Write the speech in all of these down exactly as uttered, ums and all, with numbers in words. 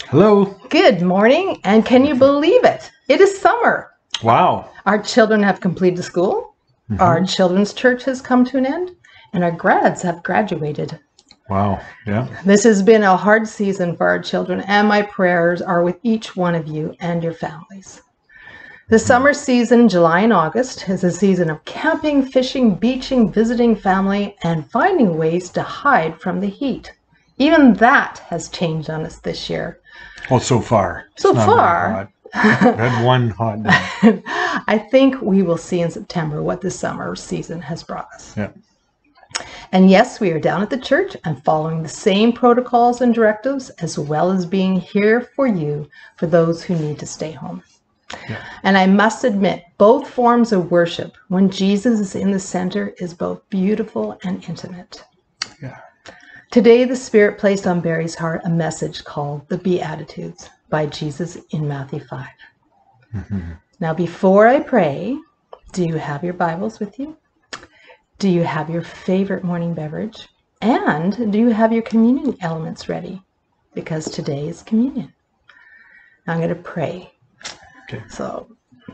Hello. Good morning, and can you believe it? It is summer. Wow. Our children have completed school, Mm-hmm. our children's church has come to an end, and our grads have graduated. Wow. Yeah. This has been a hard season for our children, and my prayers are with each one of you and your families. The summer season, July and August, is a season of camping, fishing, beaching, visiting family, and finding ways to hide from the heat. Even that has changed on us this year. Well, so far. So It's not very far, hot. We've had one hot day. I think we will see in September what this summer season has brought us. Yeah. And yes, we are down at the church and following the same protocols and directives, as well as being here for you, for those who need to stay home. Yeah. And I must admit, both forms of worship, when Jesus is in the center, is both beautiful and intimate. Yeah. Today, the Spirit placed on Barry's heart a message called The Beatitudes by Jesus in Matthew five. Mm-hmm. Now, before I pray, do you have your Bibles with you? Do you have your favorite morning beverage? And do you have your communion elements ready? Because today is communion. Now I'm going to pray. Okay. So,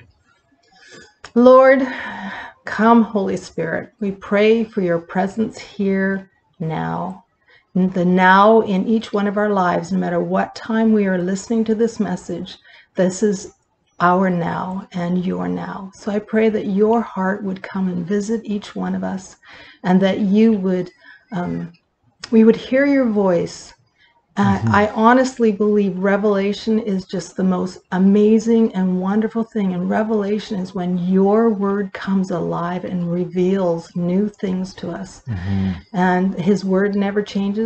Lord, come, Holy Spirit. We pray for your presence here now. The now in each one of our lives, no matter what time we are listening to this message, this is our now and your now. So I pray that your heart would come and visit each one of us, and that you would, um, we would hear your voice. Uh, Mm-hmm. I honestly believe revelation is just the most amazing and wonderful thing. And revelation is when your word comes alive and reveals new things to us. Mm-hmm. And his word never changes.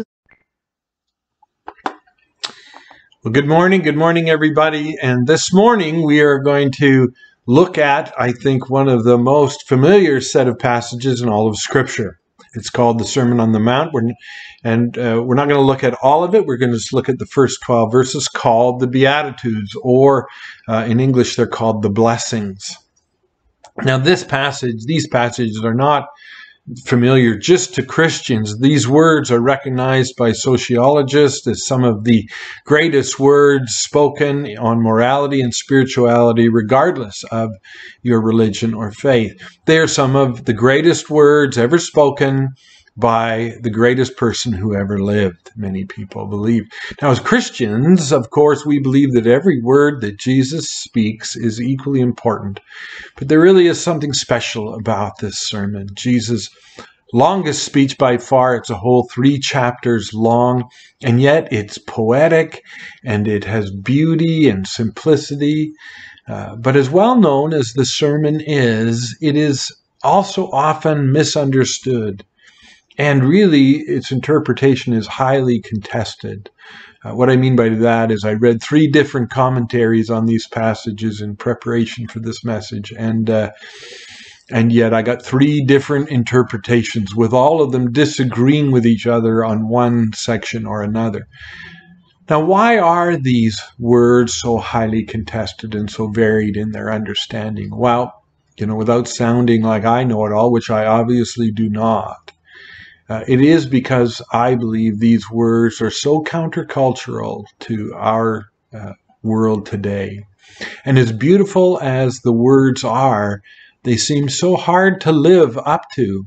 Well, good morning. Good morning, everybody. And this morning we are going to look at, I think, one of the most familiar set of passages in all of Scripture. It's called the Sermon on the Mount. We're, and uh, we're not going to look at all of it. We're going to just look at the first twelve verses, called the Beatitudes, or uh, in English, they're called the blessings. Now, this passage, these passages are not familiar just to Christians. These words are recognized by sociologists as some of the greatest words spoken on morality and spirituality, regardless of your religion or faith. They are some of the greatest words ever spoken by the greatest person who ever lived, many people believe. Now, as Christians, of course, we believe that every word that Jesus speaks is equally important. But there really is something special about this sermon. Jesus' longest speech by far, it's a whole three chapters long, and yet it's poetic, and it has beauty and simplicity. Uh, but as well known as the sermon is, it is also often misunderstood. And really, its interpretation is highly contested. Uh, what I mean by that is I read three different commentaries on these passages in preparation for this message, and uh, and yet I got three different interpretations, with all of them disagreeing with each other on one section or another. Now, why are these words so highly contested and so varied in their understanding? Well, you know, without sounding like I know it all, which I obviously do not, Uh, it is because I believe these words are so countercultural to our uh, world today. And as beautiful as the words are, they seem so hard to live up to.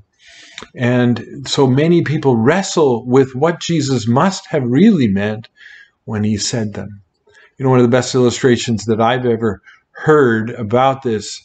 And so many people wrestle with what Jesus must have really meant when he said them. You know, one of the best illustrations that I've ever heard about this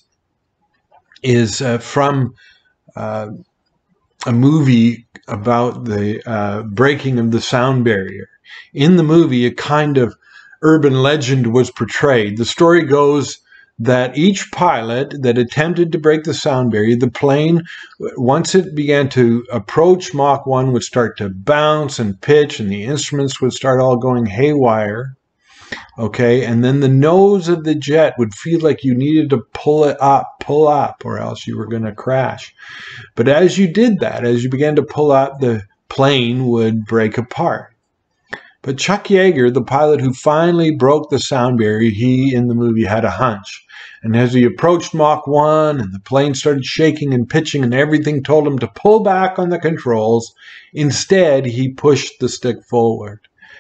is uh, from uh, a movie about the uh, breaking of the sound barrier. In the movie, a kind of urban legend was portrayed. The story goes that each pilot that attempted to break the sound barrier, the plane, once it began to approach Mach one, would start to bounce and pitch, and the instruments would start all going haywire. Okay, and then the nose of the jet would feel like you needed to pull it up, pull up, or else you were going to crash. But as you did that, as you began to pull up, the plane would break apart. But Chuck Yeager, the pilot who finally broke the sound barrier, he in the movie had a hunch. And as he approached Mach one and the plane started shaking and pitching and everything told him to pull back on the controls, instead he pushed the stick forward.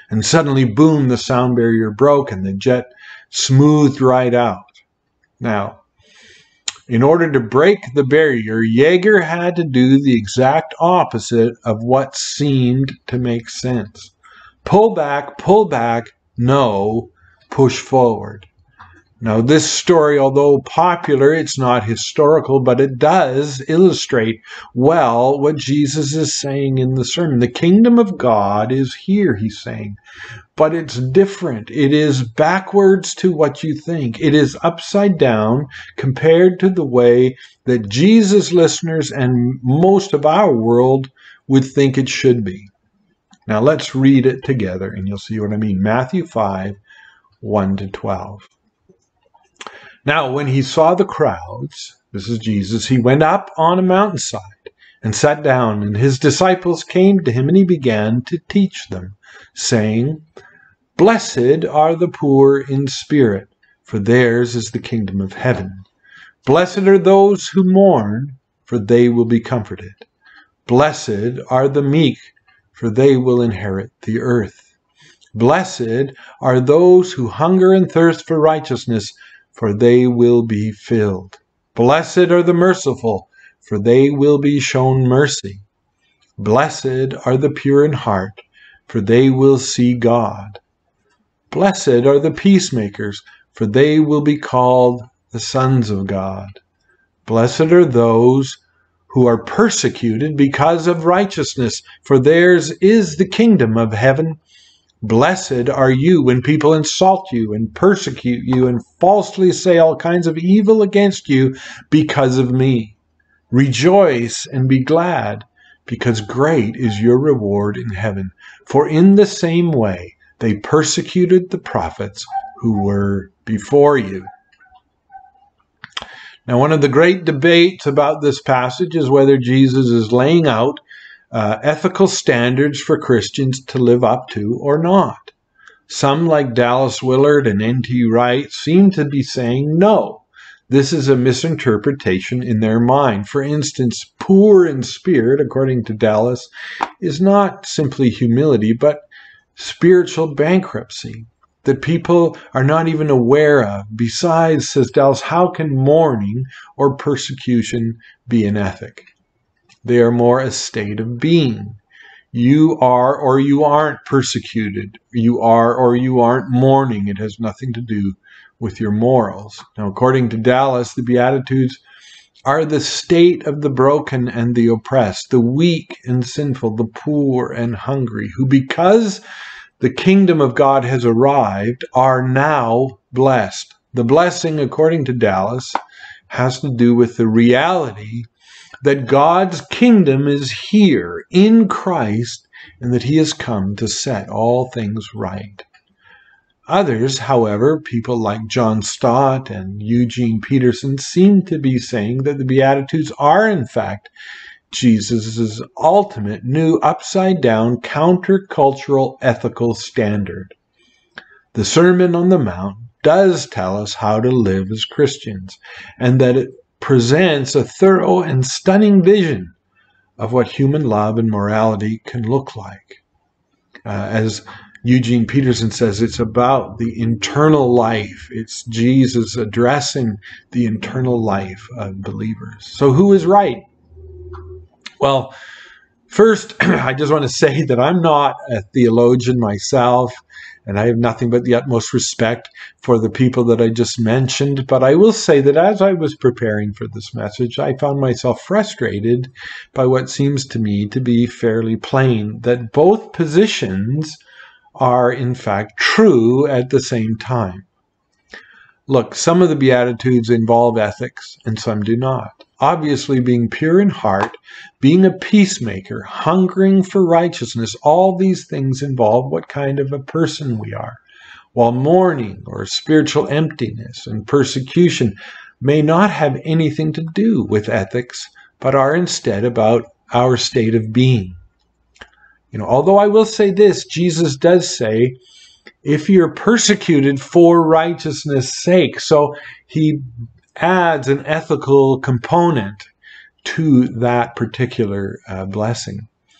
And suddenly, boom, the sound barrier broke and the jet smoothed right out. Now, in order to break the barrier, Yeager had to do the exact opposite of what seemed to make sense. Pull back, pull back, no, push forward. Now, this story, although popular, it's not historical, but it does illustrate well what Jesus is saying in the sermon. The kingdom of God is here, he's saying, but it's different. It is backwards to what you think. It is upside down compared to the way that Jesus listeners and most of our world would think it should be. Now, let's read it together, and you'll see what I mean. Matthew five, one to twelve. Now, when he saw the crowds, this is Jesus, he went up on a mountainside and sat down, and his disciples came to him, and he began to teach them, saying, Blessed are the poor in spirit, for theirs is the kingdom of heaven. Blessed are those who mourn, for they will be comforted. Blessed are the meek, for they will inherit the earth. Blessed are those who hunger and thirst for righteousness, for they will be filled. Blessed are the merciful, for they will be shown mercy. Blessed are the pure in heart, for they will see God. Blessed are the peacemakers, for they will be called the sons of God. Blessed are those who are persecuted because of righteousness, for theirs is the kingdom of heaven. Blessed are you when people insult you and persecute you and falsely say all kinds of evil against you because of me. Rejoice and be glad, because great is your reward in heaven. For in the same way they persecuted the prophets who were before you. Now, one of the great debates about this passage is whether Jesus is laying out Uh, ethical standards for Christians to live up to or not. Some, like Dallas Willard and N T Wright, seem to be saying no. This is a misinterpretation in their mind. For instance, poor in spirit, according to Dallas, is not simply humility, but spiritual bankruptcy that people are not even aware of. Besides, says Dallas, how can mourning or persecution be an ethic? They are more a state of being. You are or you aren't persecuted. You are or you aren't mourning. It has nothing to do with your morals. Now, according to Dallas, the Beatitudes are the state of the broken and the oppressed, the weak and sinful, the poor and hungry, who, because the kingdom of God has arrived, are now blessed. The blessing, according to Dallas, has to do with the reality that God's kingdom is here in Christ and that he has come to set all things right. Others, however, people like John Stott and Eugene Peterson, seem to be saying that the Beatitudes are, in fact, Jesus' ultimate new upside-down countercultural ethical standard. The Sermon on the Mount does tell us how to live as Christians, and that it presents a thorough and stunning vision of what human love and morality can look like. Uh, as Eugene Peterson says, it's about the internal life. It's Jesus addressing the internal life of believers. So who is right? Well, first, I just want to say that I'm not a theologian myself, and I have nothing but the utmost respect for the people that I just mentioned. But I will say that as I was preparing for this message, I found myself frustrated by what seems to me to be fairly plain, that both positions are in fact true at the same time. Look, some of the Beatitudes involve ethics and some do not. Obviously, being pure in heart, being a peacemaker, hungering for righteousness, all these things involve what kind of a person we are. While mourning or spiritual emptiness and persecution may not have anything to do with ethics, but are instead about our state of being. You know, although I will say this, Jesus does say, if you're persecuted for righteousness' sake, so he adds an ethical component to that particular uh, blessing.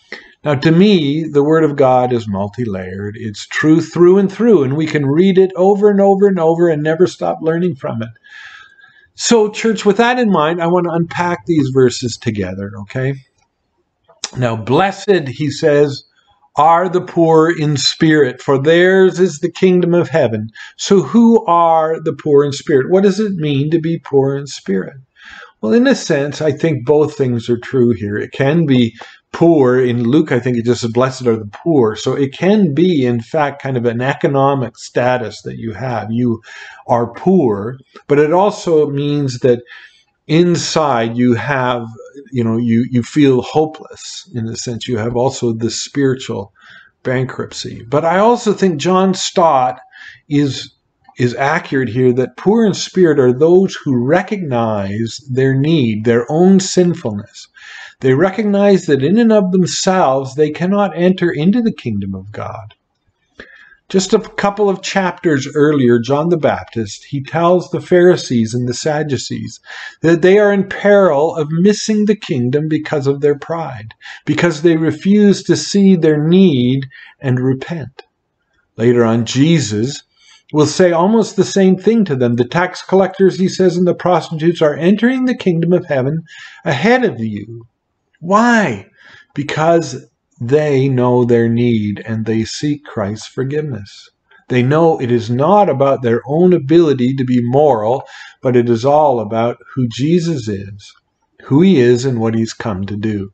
Now, to me, the Word of God is multi-layered. It's truth through and through, and we can read it over and over and over and never stop learning from it. So, church, with that in mind, I want to unpack these verses together, okay? Now, blessed, he says, are the poor in spirit, for theirs is the kingdom of heaven. So who are the poor in spirit? What does it mean to be poor in spirit? Well, in a sense, I think both things are true here. It can be poor. In Luke, I think it just says, blessed are the poor. So it can be, in fact, kind of an economic status that you have. You are poor, but it also means that inside you have, you know, you, you feel hopeless. In a sense, you have also this spiritual bankruptcy. But I also think John Stott is is accurate here, that poor in spirit are those who recognize their need, their own sinfulness. They recognize that in and of themselves they cannot enter into the kingdom of God. Just a couple of chapters earlier, John the Baptist, he tells the Pharisees and the Sadducees that they are in peril of missing the kingdom because of their pride, because they refuse to see their need and repent. Later on, Jesus will say almost the same thing to them. The tax collectors, he says, and the prostitutes are entering the kingdom of heaven ahead of you. Why? Because they know their need and they seek Christ's forgiveness. They know it is not about their own ability to be moral, but it is all about who Jesus is, who he is, and what he's come to do.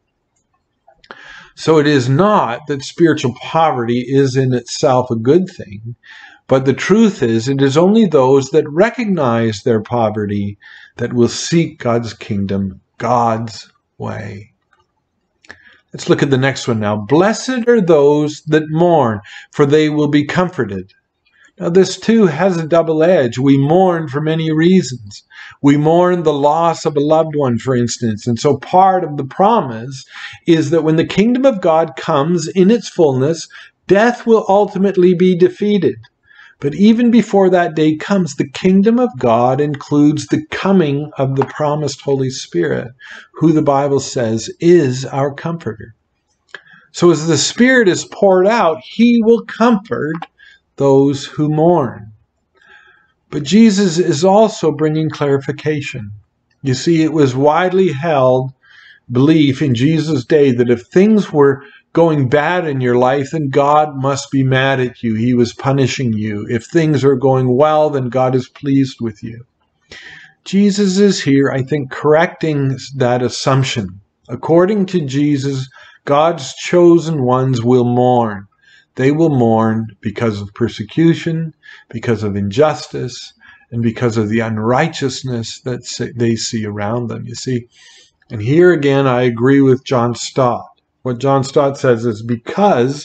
So it is not that spiritual poverty is in itself a good thing, but the truth is it is only those that recognize their poverty that will seek God's kingdom, God's way. Let's look at the next one now. Blessed are those that mourn, for they will be comforted. Now this too has a double edge. We mourn for many reasons. We mourn the loss of a loved one, for instance. And so part of the promise is that when the kingdom of God comes in its fullness, death will ultimately be defeated. But even before that day comes, the kingdom of God includes the coming of the promised Holy Spirit, who the Bible says is our comforter. So as the Spirit is poured out, he will comfort those who mourn. But Jesus is also bringing clarification. You see, it was widely held belief in Jesus' day that if things were going bad in your life, then God must be mad at you. He was punishing you. If things are going well, then God is pleased with you. Jesus is here, I think, correcting that assumption. According to Jesus, God's chosen ones will mourn. They will mourn because of persecution, because of injustice, and because of the unrighteousness that they see around them, you see. And here again, I agree with John Stott. What John Stott says is because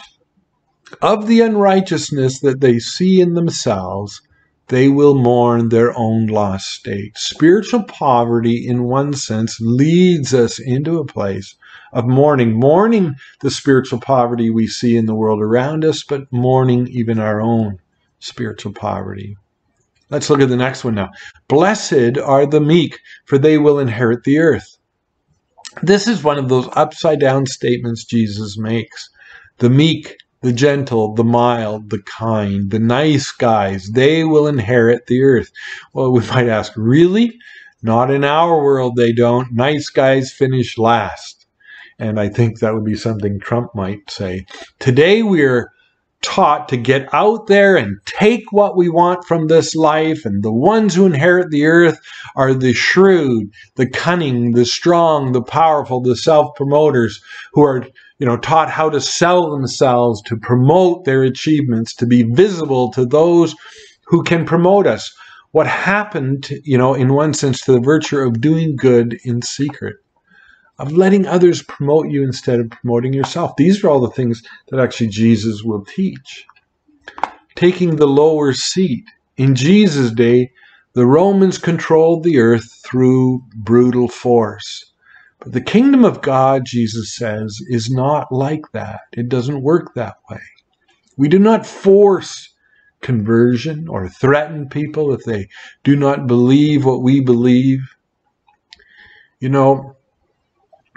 of the unrighteousness that they see in themselves, they will mourn their own lost state. Spiritual poverty, in one sense, leads us into a place of mourning. Mourning the spiritual poverty we see in the world around us, but mourning even our own spiritual poverty. Let's look at the next one now. Blessed are the meek, for they will inherit the earth. This is one of those upside-down statements Jesus makes. The meek, the gentle, the mild, the kind, the nice guys, they will inherit the earth. Well, we might ask, really? Not in our world, they don't. Nice guys finish last. And I think that would be something Trump might say. Today we're taught to get out there and take what we want from this life, and the ones who inherit the earth are the shrewd, the cunning, the strong, the powerful, the self-promoters who are, you know, taught how to sell themselves, to promote their achievements, to be visible to those who can promote us. What happened, you know, in one sense, to the virtue of doing good in secret, of letting others promote you instead of promoting yourself. These are all the things that actually Jesus will teach. Taking the lower seat. In Jesus' day, the Romans controlled the earth through brutal force. But the kingdom of God, Jesus says, is not like that. It doesn't work that way. We do not force conversion or threaten people if they do not believe what we believe. You know,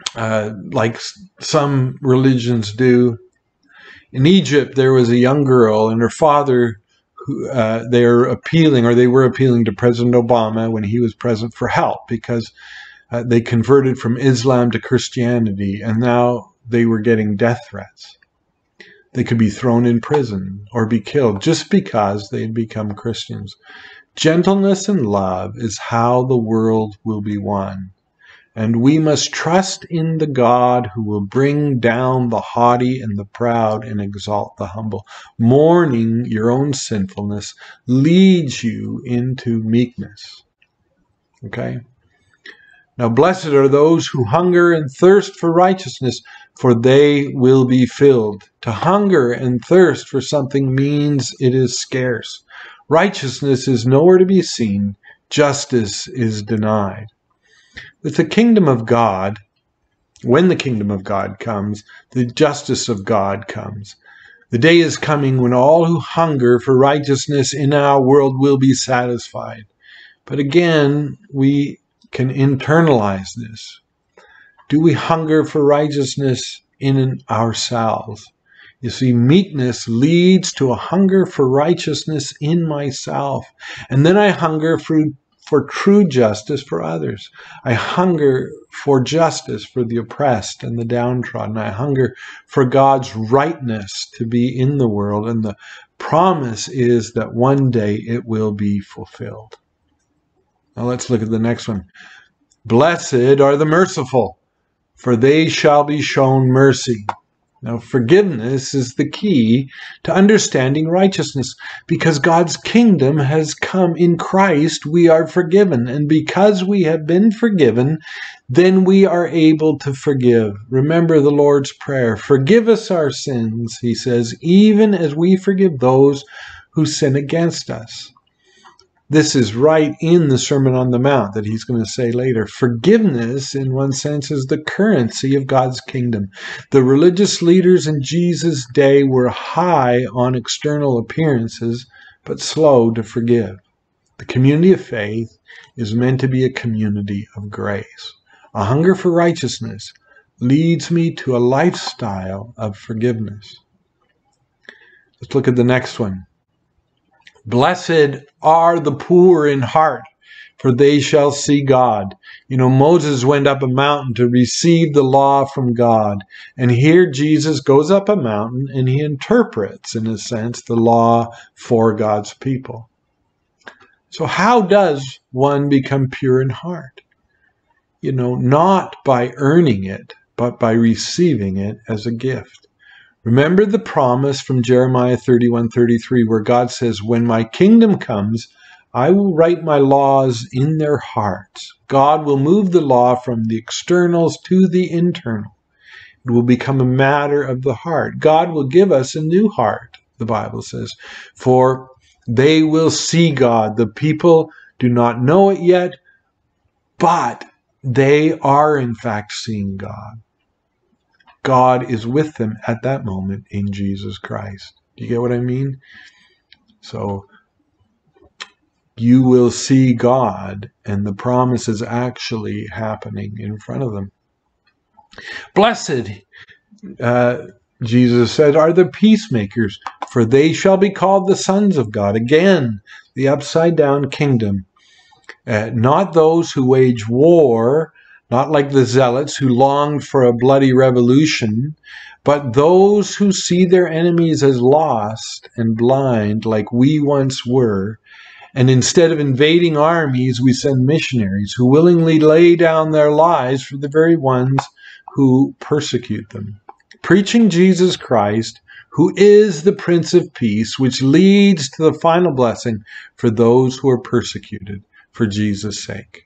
uh, like some religions do. In Egypt, there was a young girl, and her father, who uh, they're appealing, or they were appealing to President Obama when he was president for help, because uh, they converted from Islam to Christianity, and now they were getting death threats. They could be thrown in prison or be killed just because they had become Christians. Gentleness and love is how the world will be won. And we must trust in the God who will bring down the haughty and the proud and exalt the humble. Mourning your own sinfulness leads you into meekness. Okay? Now, blessed are those who hunger and thirst for righteousness, for they will be filled. To hunger and thirst for something means it is scarce. Righteousness is nowhere to be seen. Justice is denied. With the kingdom of God, when the kingdom of God comes, the justice of God comes. The day is coming when all who hunger for righteousness in our world will be satisfied. But again, we can internalize this. Do we hunger for righteousness in ourselves? You see, meekness leads to a hunger for righteousness in myself. And then I hunger for, for true justice for others. I hunger for justice for the oppressed and the downtrodden. I hunger for God's rightness to be in the world. And the promise is that one day it will be fulfilled. Now let's look at the next one. Blessed are the merciful, for they shall be shown mercy. Now, forgiveness is the key to understanding righteousness. Because God's kingdom has come in Christ, we are forgiven. And because we have been forgiven, then we are able to forgive. Remember the Lord's Prayer. Forgive us our sins, he says, even as we forgive those who sin against us. This is right in the Sermon on the Mount that he's going to say later. Forgiveness, in one sense, is the currency of God's kingdom. The religious leaders in Jesus' day were high on external appearances, but slow to forgive. The community of faith is meant to be a community of grace. A hunger for righteousness leads me to a lifestyle of forgiveness. Let's look at the next one. Blessed are the poor in heart, for they shall see God. You know, Moses went up a mountain to receive the law from God. And here Jesus goes up a mountain and he interprets, in a sense, the law for God's people. So how does one become pure in heart? You know, not by earning it, but by receiving it as a gift. Remember the promise from Jeremiah thirty-one thirty-three, where God says, when my kingdom comes, I will write my laws in their hearts. God will move the law from the externals to the internal. It will become a matter of the heart. God will give us a new heart, the Bible says, for they will see God. The people do not know it yet, but they are in fact seeing God. God is with them at that moment in Jesus Christ. Do you get what I mean? So you will see God, and the promise is actually happening in front of them. Blessed, uh, Jesus said, are the peacemakers, for they shall be called the sons of God. Again, the upside-down kingdom. Uh, not those who wage war, not like the zealots who longed for a bloody revolution, but those who see their enemies as lost and blind like we once were. And instead of invading armies, we send missionaries who willingly lay down their lives for the very ones who persecute them. Preaching Jesus Christ, who is the Prince of Peace, which leads to the final blessing for those who are persecuted for Jesus' sake.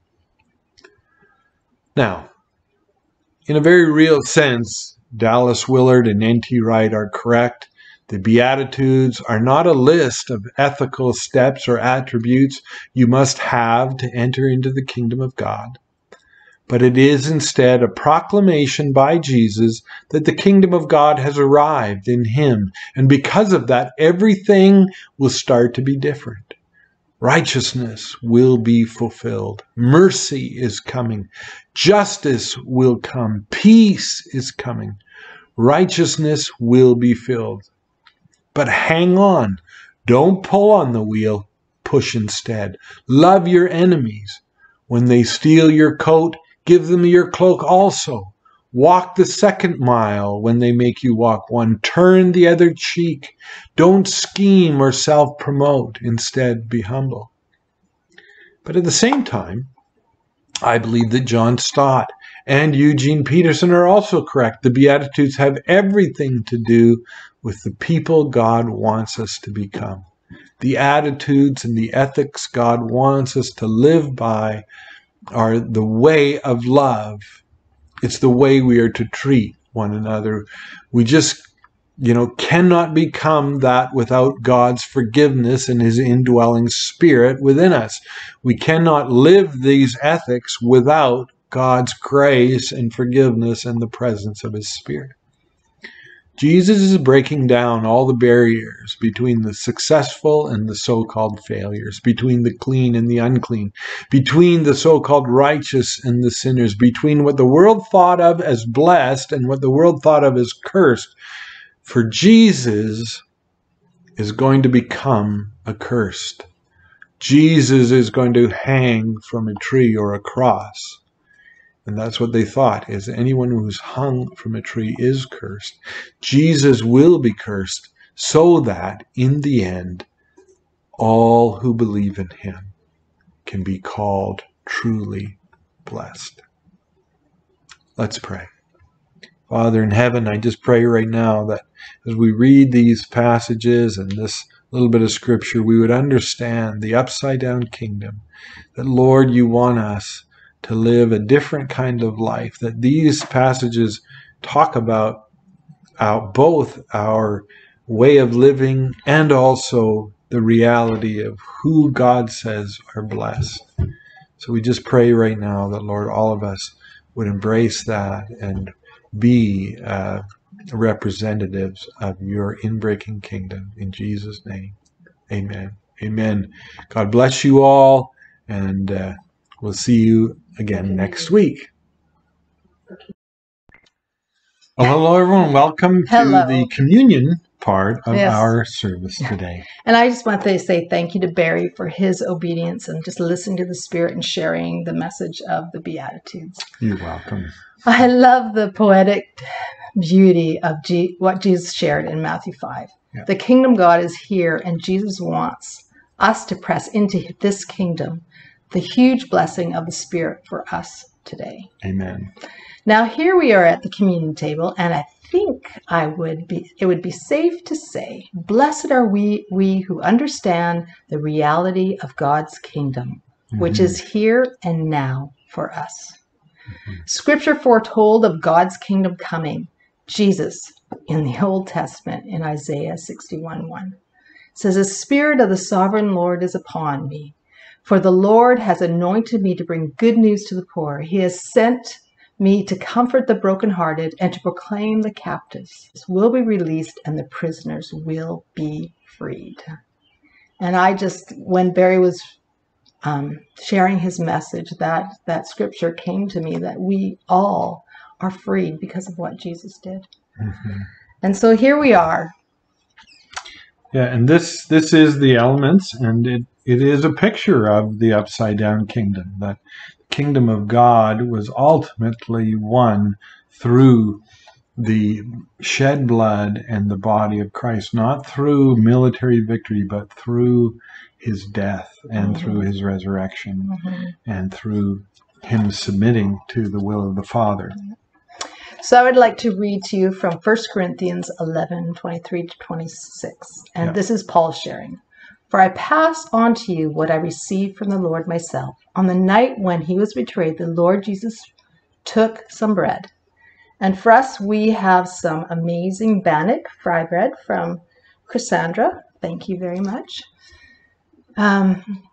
Now, in a very real sense, Dallas Willard and N T Wright are correct. The Beatitudes are not a list of ethical steps or attributes you must have to enter into the kingdom of God, but it is instead a proclamation by Jesus that the kingdom of God has arrived in him, and because of that, everything will start to be different. Righteousness will be fulfilled. Mercy is coming. Justice will come. Peace is coming. Righteousness will be filled. But hang on. Don't pull on the wheel. Push instead. Love your enemies. When they steal your coat, give them your cloak also. Walk the second mile when they make you walk one. Turn the other cheek. Don't scheme or self-promote. Instead, be humble. But at the same time, I believe that John Stott and Eugene Peterson are also correct. The Beatitudes have everything to do with the people God wants us to become. The attitudes and the ethics God wants us to live by are the way of love. It's the way we are to treat one another. We just, you know, cannot become that without God's forgiveness and his indwelling spirit within us. We cannot live these ethics without God's grace and forgiveness and the presence of his spirit. Jesus is breaking down all the barriers between the successful and the so-called failures, between the clean and the unclean, between the so-called righteous and the sinners, between what the world thought of as blessed and what the world thought of as cursed. For Jesus is going to become accursed. Jesus is going to hang from a tree or a cross. And that's what they thought, is anyone who's hung from a tree is cursed. Jesus will be cursed so that, in the end, all who believe in him can be called truly blessed. Let's pray. Father in heaven, I just pray right now that as we read these passages and this little bit of scripture, we would understand the upside-down kingdom, that, Lord, you want us to live a different kind of life, that these passages talk about our, both our way of living and also the reality of who God says are blessed. So we just pray right now that, Lord, all of us would embrace that and be uh, representatives of your inbreaking kingdom. In Jesus' name, amen. Amen. God bless you all, and uh, we'll see you again next week. Oh, hello, everyone. Welcome Hello. to the communion part of Yes. our service today. And I just want to say thank you to Barry for his obedience and just listening to the Spirit and sharing the message of the Beatitudes. You're welcome. I love the poetic beauty of G- what Jesus shared in Matthew five. Yeah. The kingdom of God is here, and Jesus wants us to press into this kingdom, the huge blessing of the Spirit for us today. Amen. Now here we are at the communion table, and I think I would be it would be safe to say, blessed are we we who understand the reality of God's kingdom, mm-hmm. which is here and now for us. Mm-hmm. Scripture foretold of God's kingdom coming. Jesus in the Old Testament in Isaiah sixty-one one says, "The Spirit of the sovereign Lord is upon me, for the Lord has anointed me to bring good news to the poor. He has sent me to comfort the brokenhearted and to proclaim the captives will be released and the prisoners will be freed." And I just, when Barry was um, sharing his message, that, that scripture came to me, that we all are freed because of what Jesus did. Mm-hmm. And so here we are. Yeah, and this this is the elements, and it, it is a picture of the upside-down kingdom, that the kingdom of God was ultimately won through the shed blood and the body of Christ, not through military victory, but through his death and mm-hmm. through his resurrection mm-hmm. and through him submitting to the will of the Father. So I would like to read to you from First Corinthians eleven, twenty-three to twenty-six. And yeah. This is Paul sharing. "For I pass on to you what I received from the Lord myself. On the night when he was betrayed, the Lord Jesus took some bread. And for us, we have some amazing Bannock fry bread from Cassandra. Thank you very much. Um,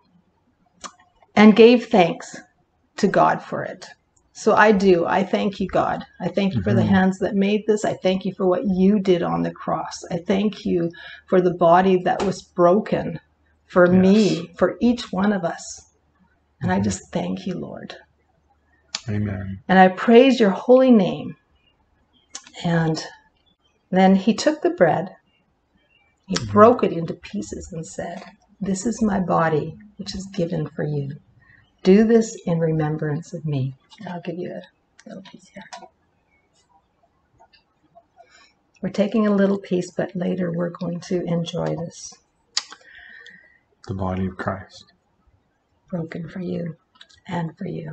and gave thanks to God for it." So I do. I thank you, God. I thank you for the hands that made this. I thank you for what you did on the cross. I thank you for the body that was broken for Yes. me, for each one of us. And I just thank you, Lord. Amen. And I praise your holy name. And then he took the bread, he Mhm. broke it into pieces and said, "This is my body, which is given for you. Do this in remembrance of me." I'll give you a little piece here. We're taking a little piece, but later we're going to enjoy this. The body of Christ. Broken for you and for you.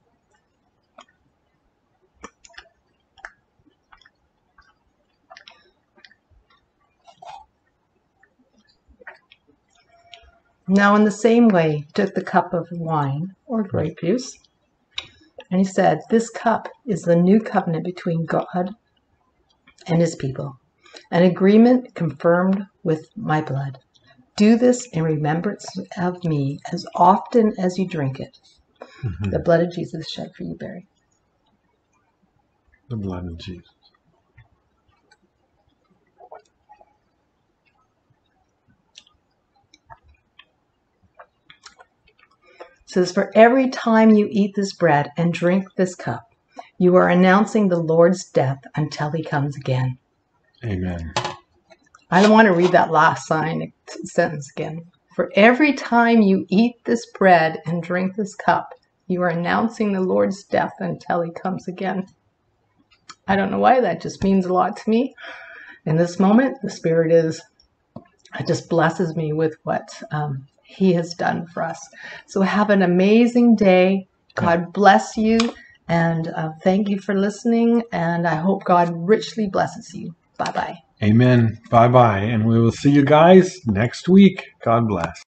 Now, in the same way, he took the cup of wine or grape juice, and he said, "This cup is the new covenant between God and his people, an agreement confirmed with my blood. Do this in remembrance of me as often as you drink it." Mhm. The blood of Jesus shed for you, Barry. The blood of Jesus. It says, "For every time you eat this bread and drink this cup, you are announcing the Lord's death until he comes again." Amen. I don't want to read that last sign, sentence again. "For every time you eat this bread and drink this cup, you are announcing the Lord's death until he comes again." I don't know why, that just means a lot to me. In this moment, the Spirit is, it just blesses me with what um, he has done for us. So have an amazing day. God bless you. And uh, thank you for listening. And I hope God richly blesses you. Bye-bye. Amen. Bye-bye. And we will see you guys next week. God bless.